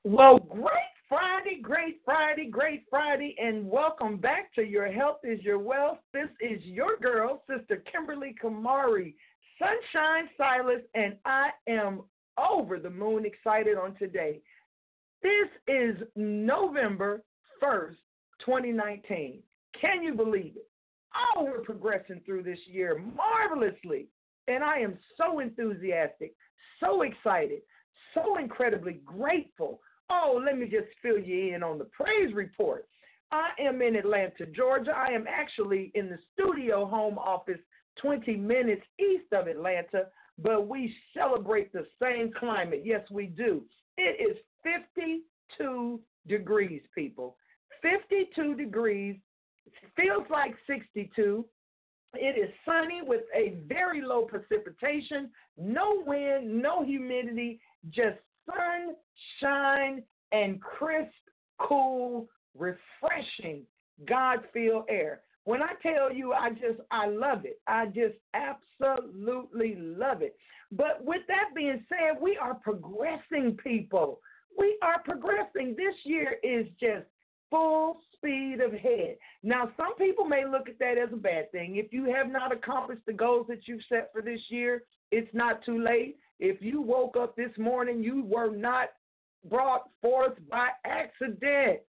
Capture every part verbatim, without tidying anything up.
Well, great Friday, great Friday, great Friday, and welcome back to Your Health is Your Wealth. This is your girl, Sister Kimberly Kamari, Sunshine Silas, and I am over the moon excited on today. This is November first, twenty nineteen. Can you believe it? Oh, we're progressing through this year marvelously, and I am so enthusiastic, so excited, so incredibly grateful. Oh, let me just fill you in on the praise report. I am in Atlanta, Georgia. I am actually in the studio home office twenty minutes east of Atlanta, but we celebrate the same climate. Yes, we do. It is fifty-two degrees, people. fifty-two degrees. It feels like sixty-two. It is sunny with a very low precipitation, no wind, no humidity, just sunshine and crisp, cool, refreshing, God-filled air. When I tell you, I just, I love it. I just absolutely love it. But with that being said, we are progressing, people. We are progressing. This year is just full speed ahead. Now, some people may look at that as a bad thing. If you have not accomplished the goals that you've set for this year, it's not too late. If you woke up this morning, you were not brought forth by accident.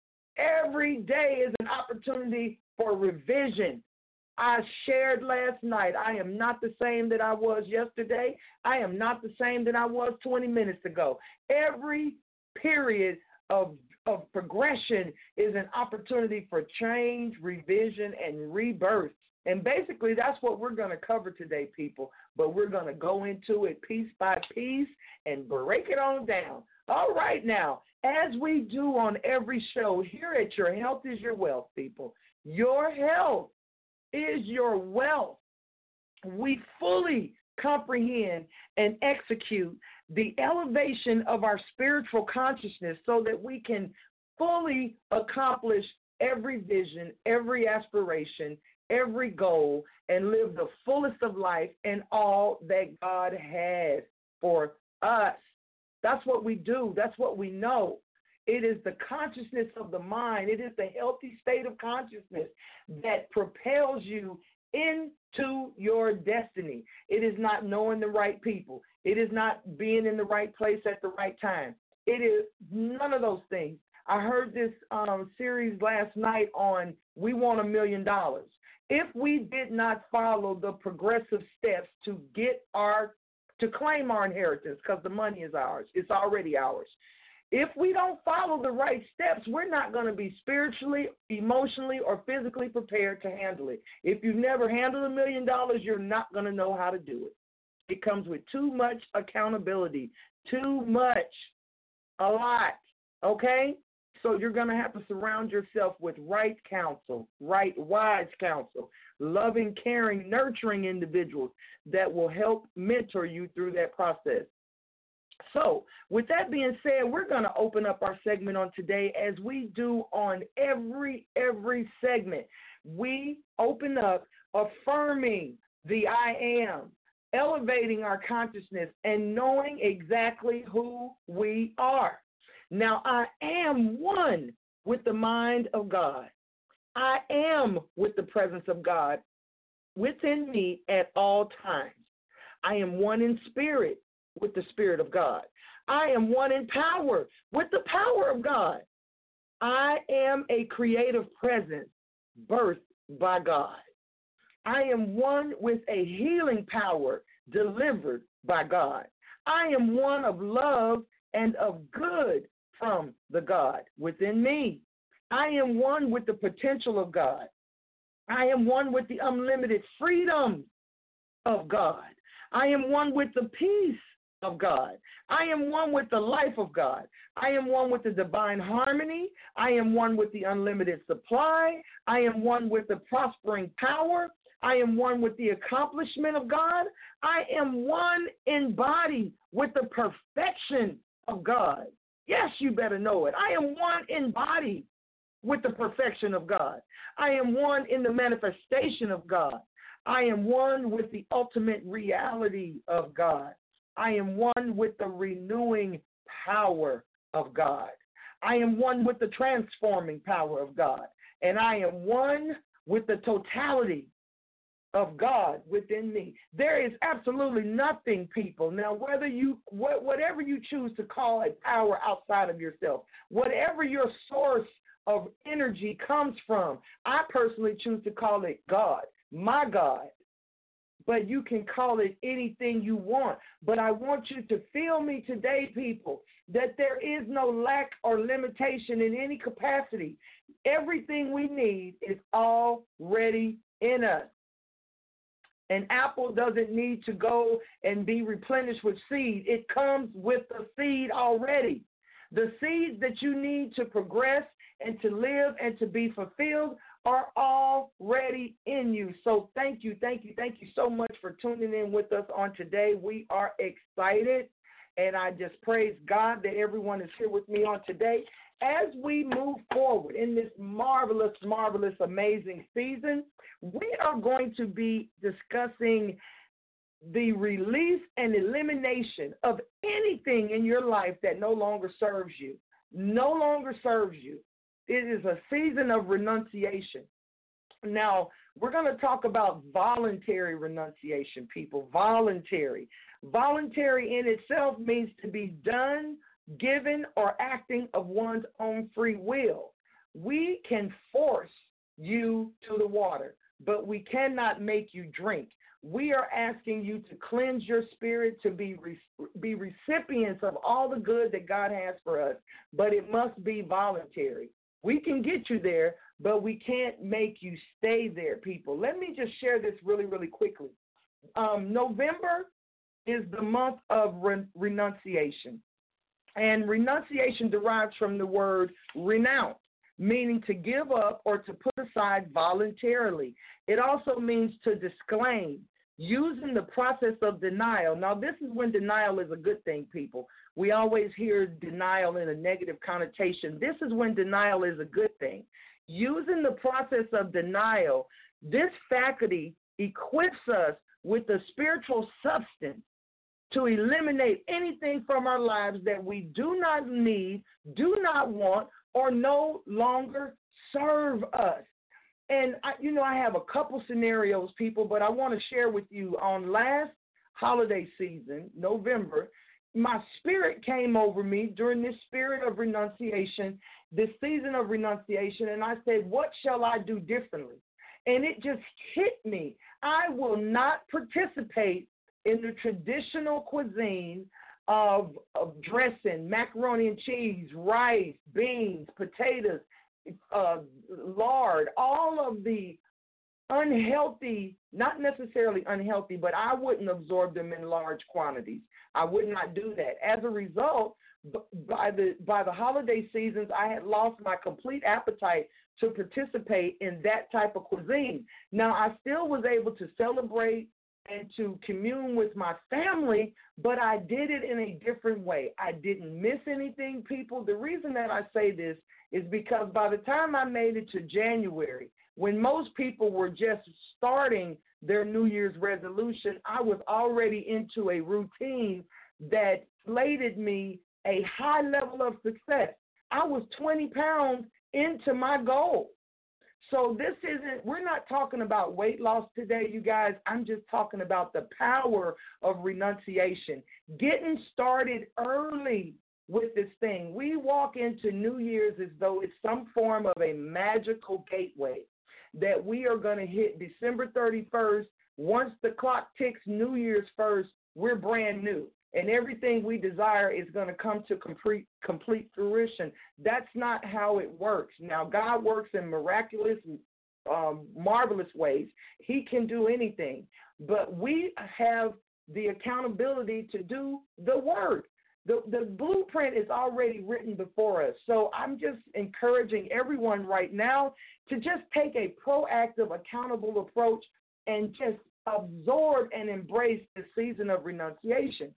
Every day is an opportunity for revision. I shared last night, I am not the same that I was yesterday. I am not the same that I was twenty minutes ago. Every period of, of progression is an opportunity for change, revision, and rebirth. And basically, that's what we're going to cover today, people. But we're going to go into it piece by piece and break it on down. All right, now, as we do on every show here at Your Health is Your Wealth, people, your health is your wealth. We fully comprehend and execute the elevation of our spiritual consciousness so that we can fully accomplish every vision, every aspiration, every goal, and live the fullest of life and all that God has for us. That's what we do. That's what we know. It is the consciousness of the mind. It is the healthy state of consciousness that propels you into your destiny. It is not knowing the right people. It is not being in the right place at the right time. It is none of those things. I heard this um, series last night on We Want a Million Dollars. If we did not follow the progressive steps to get our, to claim our inheritance, because the money is ours, it's already ours. If we don't follow the right steps, we're not going to be spiritually, emotionally, or physically prepared to handle it. If you've never handled a million dollars, you're not going to know how to do it. It comes with too much accountability, too much, a lot, okay? So you're going to have to surround yourself with right counsel, right wise counsel, loving, caring, nurturing individuals that will help mentor you through that process. So with that being said, we're going to open up our segment on today as we do on every, every segment. We open up affirming the I am, elevating our consciousness, and knowing exactly who we are. Now, I am one with the mind of God. I am with the presence of God within me at all times. I am one in spirit with the Spirit of God. I am one in power with the power of God. I am a creative presence birthed by God. I am one with a healing power delivered by God. I am one of love and of good from the God within me. I am one with the potential of God. I am one with the unlimited freedom of God. I am one with the peace of God. I am one with the life of God. I am one with the divine harmony. I am one with the unlimited supply. I am one with the prospering power. I am one with the accomplishment of God. I am one in body with the perfection of God. Yes, you better know it. I am one in body with the perfection of God. I am one in the manifestation of God. I am one with the ultimate reality of God. I am one with the renewing power of God. I am one with the transforming power of God. And I am one with the totality of God within me. There is absolutely nothing, people. Now, whether you, wh- whatever you choose to call a power outside of yourself, whatever your source of energy comes from, I personally choose to call it God, my God. But you can call it anything you want. But I want you to feel me today, people, that there is no lack or limitation in any capacity. Everything we need is already in us. An apple doesn't need to go and be replenished with seed. It comes with the seed already. The seeds that you need to progress and to live and to be fulfilled are already in you. So thank you, thank you, thank you so much for tuning in with us on today. We are excited, and I just praise God that everyone is here with me on today. As we move forward in this marvelous, marvelous, amazing season, we are going to be discussing the release and elimination of anything in your life that no longer serves you, no longer serves you. It is a season of renunciation. Now, we're going to talk about voluntary renunciation, people, voluntary. Voluntary in itself means to be done, given, or acting of one's own free will. We can force you to the water, but we cannot make you drink. We are asking you to cleanse your spirit, to be re- be recipients of all the good that God has for us, but it must be voluntary. We can get you there, but we can't make you stay there, people. Let me just share this really, really quickly. Um, November is the month of re- renunciation. And renunciation derives from the word renounce, meaning to give up or to put aside voluntarily. It also means to disclaim, using the process of denial. Now, this is when denial is a good thing, people. We always hear denial in a negative connotation. This is when denial is a good thing. Using the process of denial, this faculty equips us with the spiritual substance to eliminate anything from our lives that we do not need, do not want, or no longer serve us. And, I, you know, I have a couple scenarios, people, but I want to share with you on last holiday season, November, my spirit came over me during this spirit of renunciation, this season of renunciation, and I said, what shall I do differently? And it just hit me. I will not participate in the traditional cuisine of, of dressing, macaroni and cheese, rice, beans, potatoes, uh, lard, all of the unhealthy, not necessarily unhealthy, but I wouldn't absorb them in large quantities. I would not do that. As a result, by the by the holiday seasons, I had lost my complete appetite to participate in that type of cuisine. Now, I still was able to celebrate and to commune with my family, but I did it in a different way. I didn't miss anything, people. The reason that I say this is because by the time I made it to January, when most people were just starting their New Year's resolution, I was already into a routine that slated me a high level of success. I was twenty pounds into my goal. So this isn't, we're not talking about weight loss today, you guys. I'm just talking about the power of renunciation, getting started early with this thing. We walk into New Year's as though it's some form of a magical gateway that we are going to hit December thirty-first. Once the clock ticks New Year's first, we're brand new. And everything we desire is going to come to complete, complete fruition. That's not how it works. Now, God works in miraculous, um, marvelous ways. He can do anything. But we have the accountability to do the work. The, the blueprint is already written before us. So I'm just encouraging everyone right now to just take a proactive, accountable approach and just absorb and embrace the season of renunciation.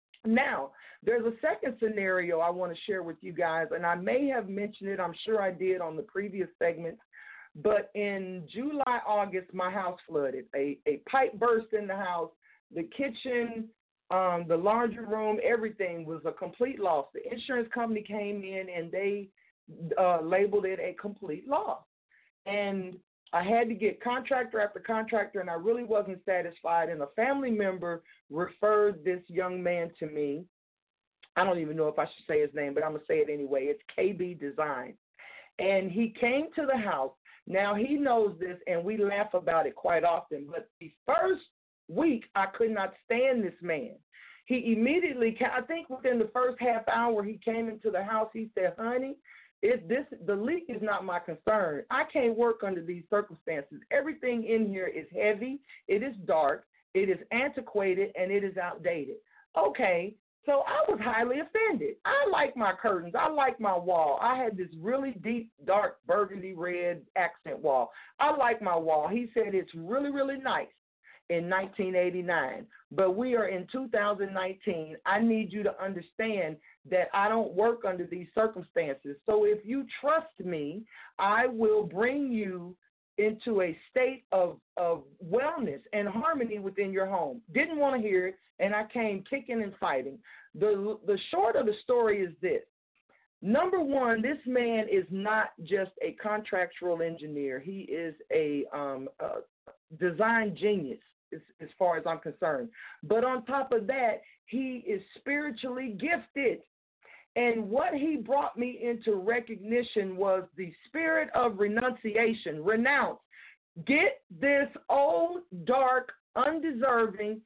Now, there's a second scenario I want to share with you guys, and I may have mentioned it. I'm sure I did on the previous segment. But in July, August, my house flooded. A, a pipe burst in the house. The kitchen Um, the laundry room, everything was a complete loss. The insurance company came in and they uh, labeled it a complete loss. And I had to get contractor after contractor, and I really wasn't satisfied. And a family member referred this young man to me. I don't even know if I should say his name, but I'm going to say it anyway. It's K B Design. And he came to the house. Now, he knows this, and we laugh about it quite often. But the first week, I could not stand this man. He immediately, I think within the first half hour he came into the house, he said, honey, It, this the leak is not my concern. I can't work under these circumstances. Everything in here is heavy, it is dark, it is antiquated, and it is outdated. Okay, so I was highly offended. I like my curtains. I like my wall. I had this really deep, dark, burgundy red accent wall. I like my wall. He said it's really, really nice in nineteen eighty-nine, but we are in two thousand nineteen. I need you to understand that I don't work under these circumstances. So if you trust me, I will bring you into a state of, of wellness and harmony within your home. Didn't want to hear it, and I came kicking and fighting. The, the short of the story is this. Number one, this man is not just a contractual engineer. He is a, um, a design genius. As, as far as I'm concerned. But on top of that, he is spiritually gifted. And what he brought me into recognition was the spirit of renunciation. Renounce. Get this old, dark, undeserving,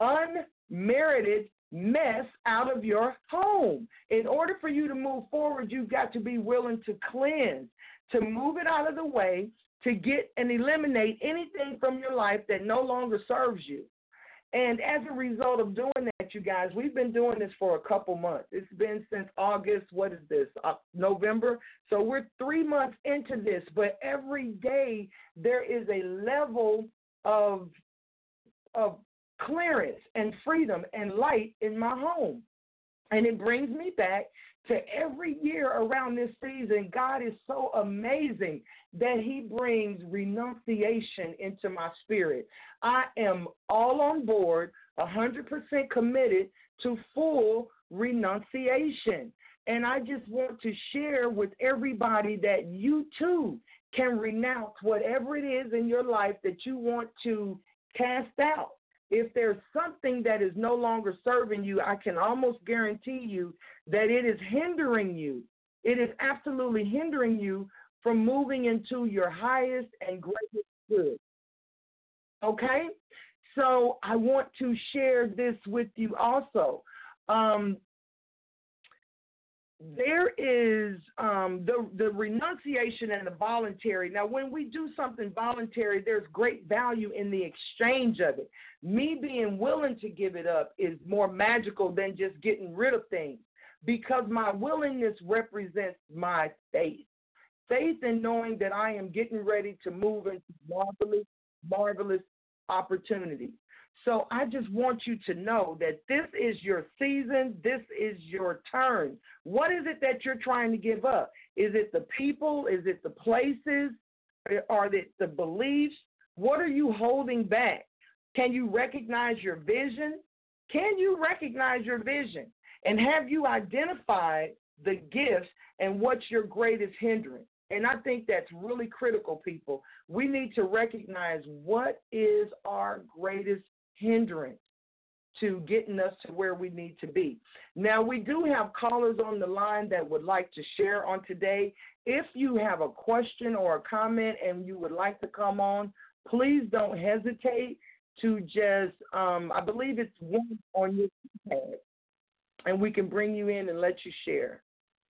unmerited mess out of your home. In order for you to move forward, you've got to be willing to cleanse, to move it out of the way, to get and eliminate anything from your life that no longer serves you. And as a result of doing that, you guys, we've been doing this for a couple months. It's been since August, what is this, uh, November? So we're three months into this, but every day there is a level of, of clearance and freedom and light in my home. And it brings me back to every year around this season. God is so amazing that he brings renunciation into my spirit. I am all on board, one hundred percent committed to full renunciation. And I just want to share with everybody that you too can renounce whatever it is in your life that you want to cast out. If there's something that is no longer serving you, I can almost guarantee you that it is hindering you. It is absolutely hindering you from moving into your highest and greatest good. Okay? So I want to share this with you also. Um, there is um, the, the renunciation and the voluntary. Now, when we do something voluntary, there's great value in the exchange of it. Me being willing to give it up is more magical than just getting rid of things, because my willingness represents my faith. Faith in knowing that I am getting ready to move into marvelous, marvelous opportunities. So I just want you to know that this is your season. This is your turn. What is it that you're trying to give up? Is it the people? Is it the places? Are it the beliefs? What are you holding back? Can you recognize your vision? Can you recognize your vision? And have you identified the gifts and what's your greatest hindrance? And I think that's really critical, people. We need to recognize what is our greatest hindrance to getting us to where we need to be. Now, we do have callers on the line that would like to share on today. If you have a question or a comment and you would like to come on, please don't hesitate to just, um, I believe it's one on your keypad, and we can bring you in and let you share.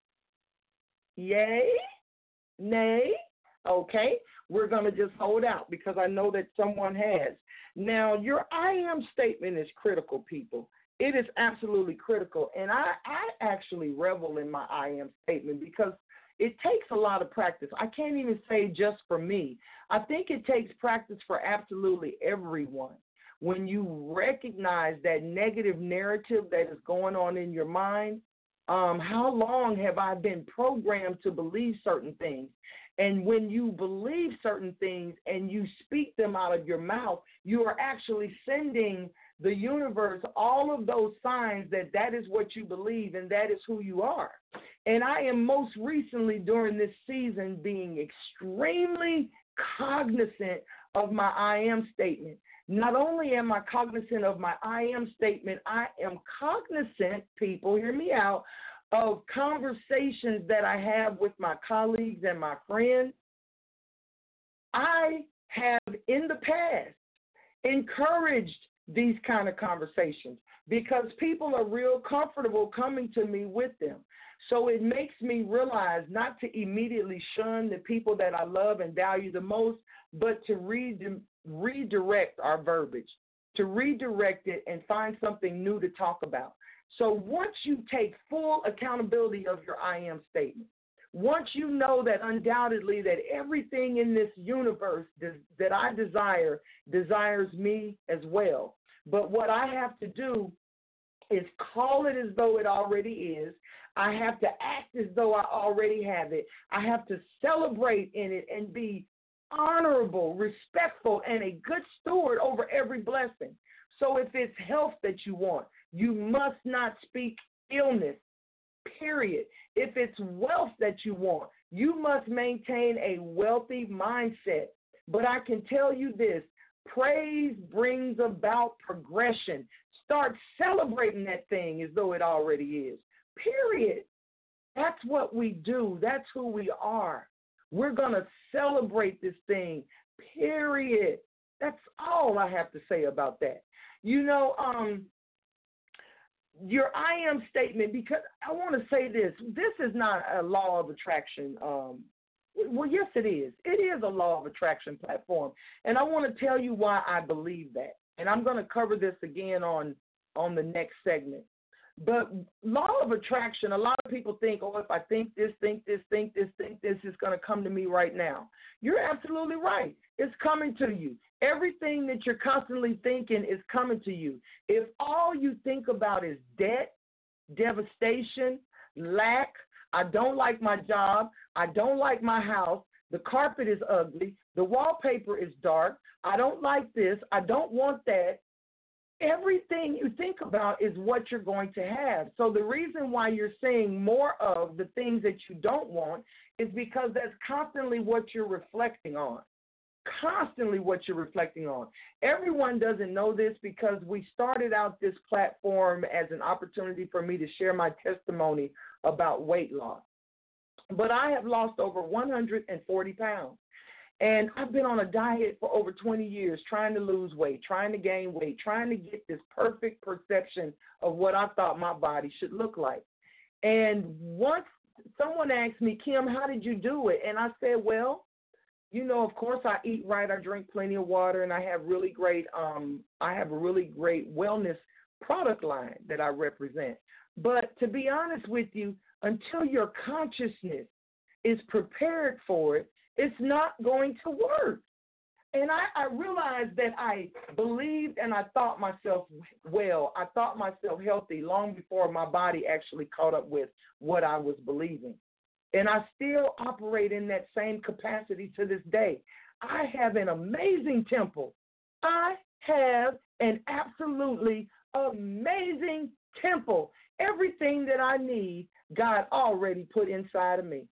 Yay? Nay? Okay. We're going to just hold out because I know that someone has. Now, your I am statement is critical, people. It is absolutely critical. And I, I actually revel in my I am statement because it takes a lot of practice. I can't even say just for me. I think it takes practice for absolutely everyone. When you recognize that negative narrative that is going on in your mind, um, how long have I been programmed to believe certain things? And when you believe certain things and you speak them out of your mouth, you are actually sending the universe, all of those signs that that is what you believe and that is who you are. And I am most recently during this season being extremely cognizant of my I am statement. Not only am I cognizant of my I am statement, I am cognizant, people, hear me out, of conversations that I have with my colleagues and my friends. I have in the past encouraged these kind of conversations because people are real comfortable coming to me with them. So it makes me realize not to immediately shun the people that I love and value the most, but to re- redirect our verbiage, to redirect it and find something new to talk about. So once you take full accountability of your I am statement, once you know that undoubtedly that everything in this universe des- that I desire desires me as well, but what I have to do is call it as though it already is. I have to act as though I already have it. I have to celebrate in it and be honorable, respectful, and a good steward over every blessing. So if it's health that you want, you must not speak illness, period. If it's wealth that you want, you must maintain a wealthy mindset. But I can tell you this, praise brings about progression. Start celebrating that thing as though it already is, period. That's what we do. That's who we are. We're going to celebrate this thing, period. That's all I have to say about that. You know, um, your I am statement, because I want to say this, this is not a law of attraction. Um, well, yes, it is. It is a law of attraction platform. And I want to tell you why I believe that. And I'm going to cover this again on, on the next segment. But law of attraction, a lot of people think, oh, if I think this, think this, think this, think this, it's going to come to me right now. You're absolutely right. It's coming to you. Everything that you're constantly thinking is coming to you. If all you think about is debt, devastation, lack, I don't like my job, I don't like my house, the carpet is ugly, the wallpaper is dark, I don't like this, I don't want that, everything you think about is what you're going to have. So the reason why you're seeing more of the things that you don't want is because that's constantly what you're reflecting on. Constantly what you're reflecting on. Everyone doesn't know this because we started out this platform as an opportunity for me to share my testimony about weight loss. But I have lost over one hundred forty pounds. And I've been on a diet for over twenty years, trying to lose weight, trying to gain weight, trying to get this perfect perception of what I thought my body should look like. And once someone asked me, Kim, how did you do it? And I said, well, you know, of course I eat right, I drink plenty of water, and I have really great, um, I have a really great wellness product line that I represent. But to be honest with you, until your consciousness is prepared for it, it's not going to work. And I, I realized that I believed and I thought myself well. I thought myself healthy long before my body actually caught up with what I was believing. And I still operate in that same capacity to this day. I have an amazing temple. I have an absolutely amazing temple. Everything that I need, God already put inside of me.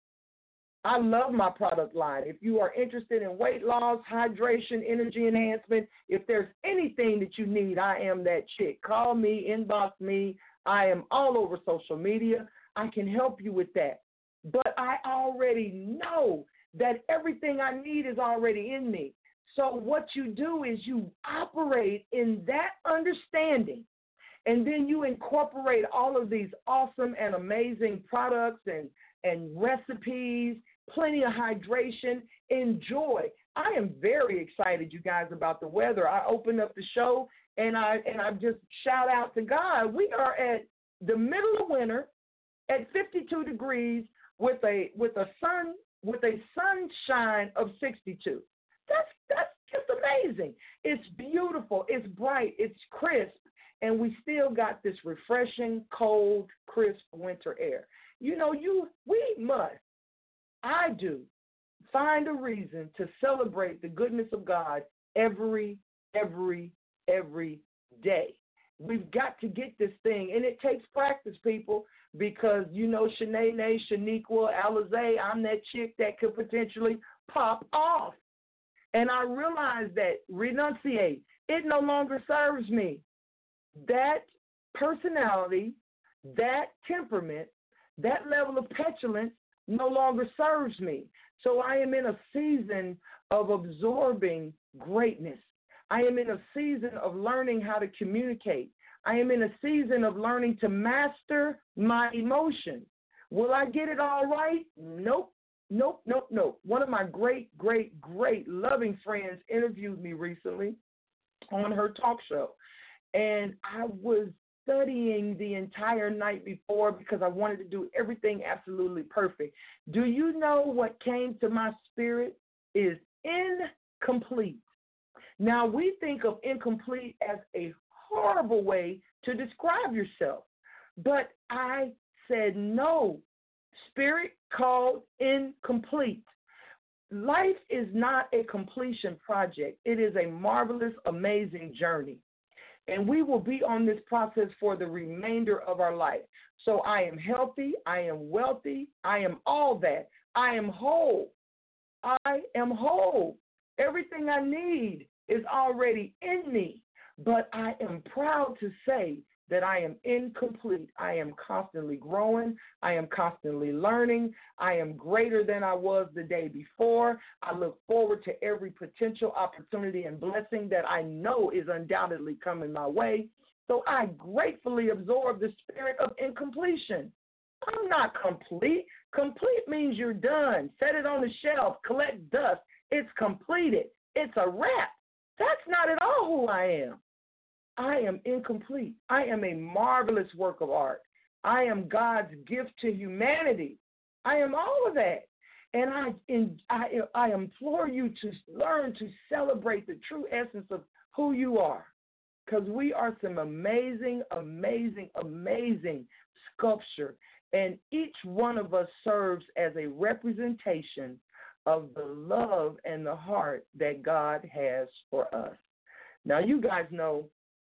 I love my product line. If you are interested in weight loss, hydration, energy enhancement, if there's anything that you need, I am that chick. Call me, inbox me. I am all over social media. I can help you with that. But I already know that everything I need is already in me. So what you do is you operate in that understanding, and then you incorporate all of these awesome and amazing products and, and recipes, plenty of hydration, enjoy. I am very excited, you guys, about the weather. I opened up the show, and I and I just shout out to God. We are at the middle of winter at fifty-two degrees with a with a sun with a sunshine of sixty-two. That's that's just amazing. It's beautiful. It's bright. It's crisp. And we still got this refreshing, cold, crisp winter air. You know, you we must, I do, find a reason to celebrate the goodness of God every, every, every day. We've got to get this thing, and it takes practice, people, because, you know, Shanae, Shaniqua, Alizé, I'm that chick that could potentially pop off. And I realized that, renunciate, it no longer serves me. That personality, that temperament, that level of petulance no longer serves me. So I am in a season of absorbing greatness. I am in a season of learning how to communicate. I am in a season of learning to master my emotions. Will I get it all right? Nope, nope, nope, nope. One of my great, great, great loving friends interviewed me recently on her talk show. And I was studying the entire night before because I wanted to do everything absolutely perfect. Do you know what came to my spirit is incomplete? Now, we think of incomplete as a horrible way to describe yourself, but I said no. Spirit called incomplete. Life is not a completion project. It is a marvelous, amazing journey. And we will be on this process for the remainder of our life. So I am healthy. I am wealthy. I am all that. I am whole. I am whole. Everything I need is already in me. But I am proud to say that I am incomplete. I am constantly growing. I am constantly learning. I am greater than I was the day before. I look forward to every potential opportunity and blessing that I know is undoubtedly coming my way. So I gratefully absorb the spirit of incompletion. I'm not complete. Complete means you're done. Set it on the shelf. Collect dust. It's completed. It's a wrap. That's not at all who I am. I am incomplete. I am a marvelous work of art. I am God's gift to humanity. I am all of that. And I, in, I, I implore you to learn to celebrate the true essence of who you are, because we are some amazing, amazing, amazing sculpture. And each one of us serves as a representation of the love and the heart that God has for us. Now, you guys know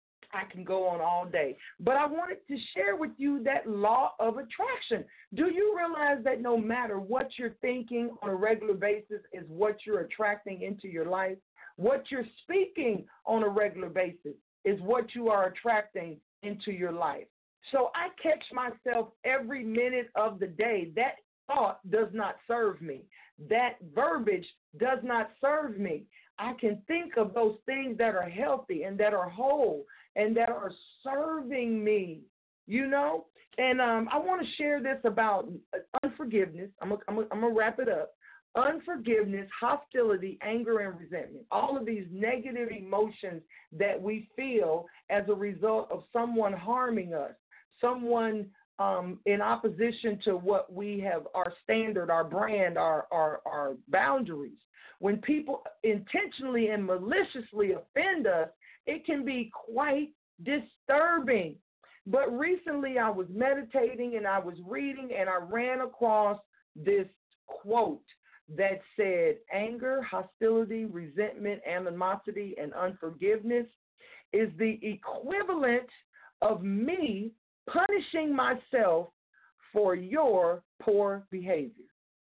I can go on all day, but I wanted to share with you that law of attraction. Do you realize that no matter what you're thinking on a regular basis is what you're attracting into your life? What you're speaking on a regular basis is what you are attracting into your life. So I catch myself every minute of the day. That thought does not serve me. That verbiage does not serve me. I can think of those things that are healthy and that are whole and that are serving me, you know. And um, I want to share this about unforgiveness. I'm going I'm to wrap it up. Unforgiveness, hostility, anger, and resentment. All of these negative emotions that we feel as a result of someone harming us, someone um, in opposition to what we have, our standard, our brand, our, our, our boundaries. When people intentionally and maliciously offend us, it can be quite disturbing. But recently I was meditating and I was reading and I ran across this quote that said, anger, hostility, resentment, animosity, and unforgiveness is the equivalent of me punishing myself for your poor behavior.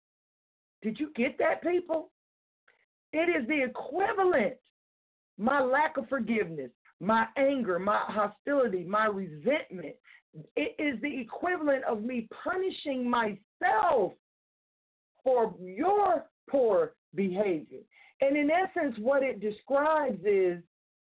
Did you get that, people? It is the equivalent. My lack of forgiveness, my anger, my hostility, my resentment, it is the equivalent of me punishing myself for your poor behavior. And in essence, what it describes is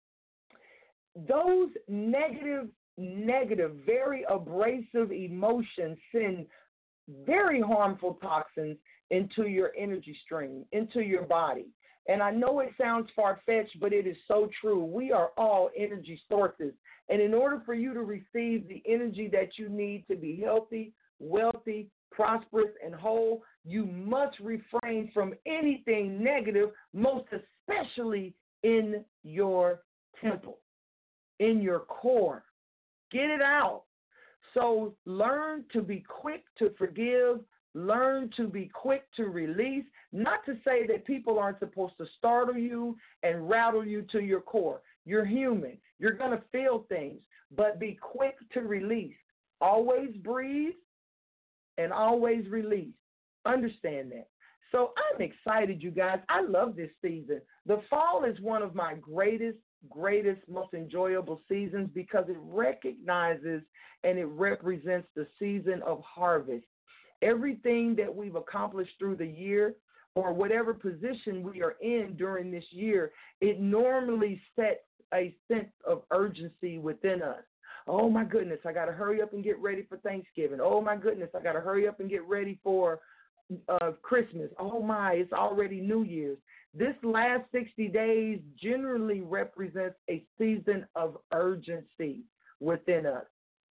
those negative, negative, very abrasive emotions send very harmful toxins into your energy stream, into your body. And I know it sounds far-fetched, but it is so true. We are all energy sources. And in order for you to receive the energy that you need to be healthy, wealthy, prosperous, and whole, you must refrain from anything negative, most especially in your temple, in your core. Get it out. So learn to be quick to forgive. Learn to be quick to release. Not to say that people aren't supposed to startle you and rattle you to your core. You're human. You're going to feel things, but be quick to release. Always breathe and always release. Understand that. So I'm excited, you guys. I love this season. The fall is one of my greatest, greatest, most enjoyable seasons because it recognizes and it represents the season of harvest. Everything that we've accomplished through the year or whatever position we are in during this year, it normally sets a sense of urgency within us. Oh, my goodness, I got to hurry up and get ready for Thanksgiving. Oh, my goodness, I got to hurry up and get ready for uh, Christmas. Oh, my, it's already New Year's. This last sixty days generally represents a season of urgency within us.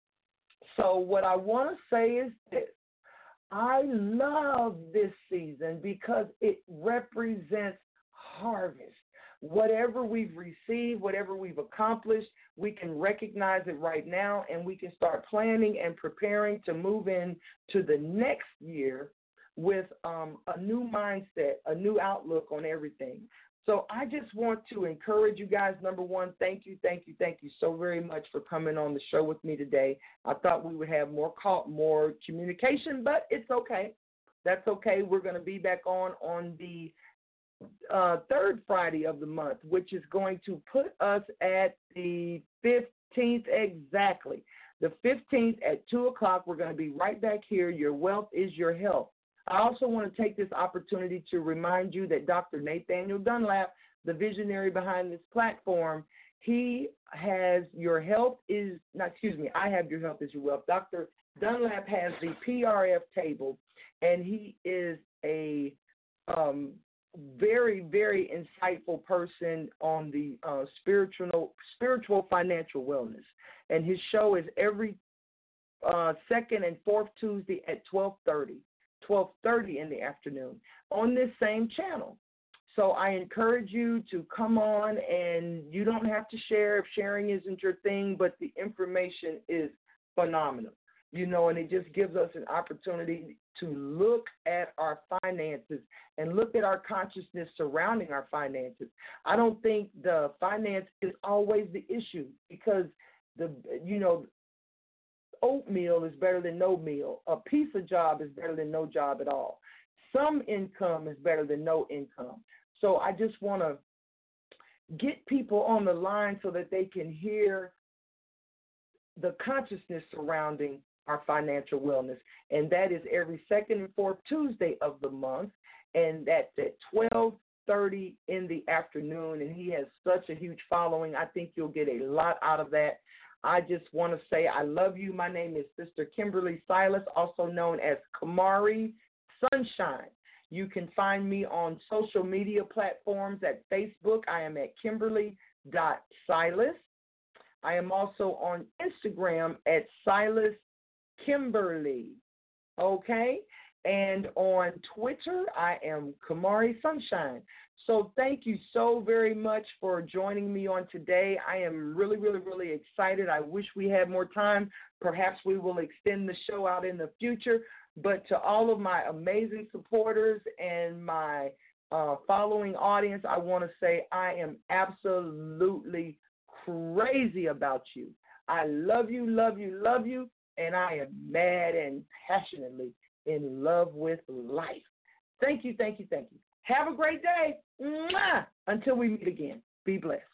So what I want to say is this. I love this season because it represents harvest. Whatever we've received, whatever we've accomplished, we can recognize it right now, and we can start planning and preparing to move in to the next year with um, a new mindset, a new outlook on everything. So I just want to encourage you guys, number one, thank you, thank you, thank you so very much for coming on the show with me today. I thought we would have more call, more communication, but it's okay. That's okay. We're going to be back on on the uh, third Friday of the month, which is going to put us at the fifteenth exactly. The fifteenth at two o'clock, we're going to be right back here. Your wealth is your health. I also want to take this opportunity to remind you that Doctor Nathaniel Dunlap, the visionary behind this platform, he has your health is, not, excuse me, I have your health is your wealth. Doctor Dunlap has the P R F table, and he is a um, very, very insightful person on the uh, spiritual, spiritual financial wellness. And his show is every uh, second and fourth Tuesday at twelve thirty. twelve thirty in the afternoon on this same channel. So I encourage you to come on, and you don't have to share if sharing isn't your thing, but the information is phenomenal, you know, and it just gives us an opportunity to look at our finances and look at our consciousness surrounding our finances. I don't think the finance is always the issue because, the you know, oatmeal is better than no meal. A piece of job is better than no job at all. Some income is better than no income. So I just want to get people on the line so that they can hear the consciousness surrounding our financial wellness. And that is every second and fourth Tuesday of the month. And that's at twelve thirty in the afternoon. And he has such a huge following. I think you'll get a lot out of that. I just want to say I love you. My name is Sister Kimberly Silas, also known as Kamari Sunshine. You can find me on social media platforms at Facebook. I am at kimberly dot silas. I am also on Instagram at Silas Kimberly, okay? And on Twitter, I am Kamari Sunshine. So thank you so very much for joining me on today. I am really, really, really excited. I wish we had more time. Perhaps we will extend the show out in the future. But to all of my amazing supporters and my uh, following audience, I want to say I am absolutely crazy about you. I love you, love you, love you, and I am mad and passionately in love with life. Thank you, thank you, thank you. Have a great day. Mwah! Until we meet again, be blessed.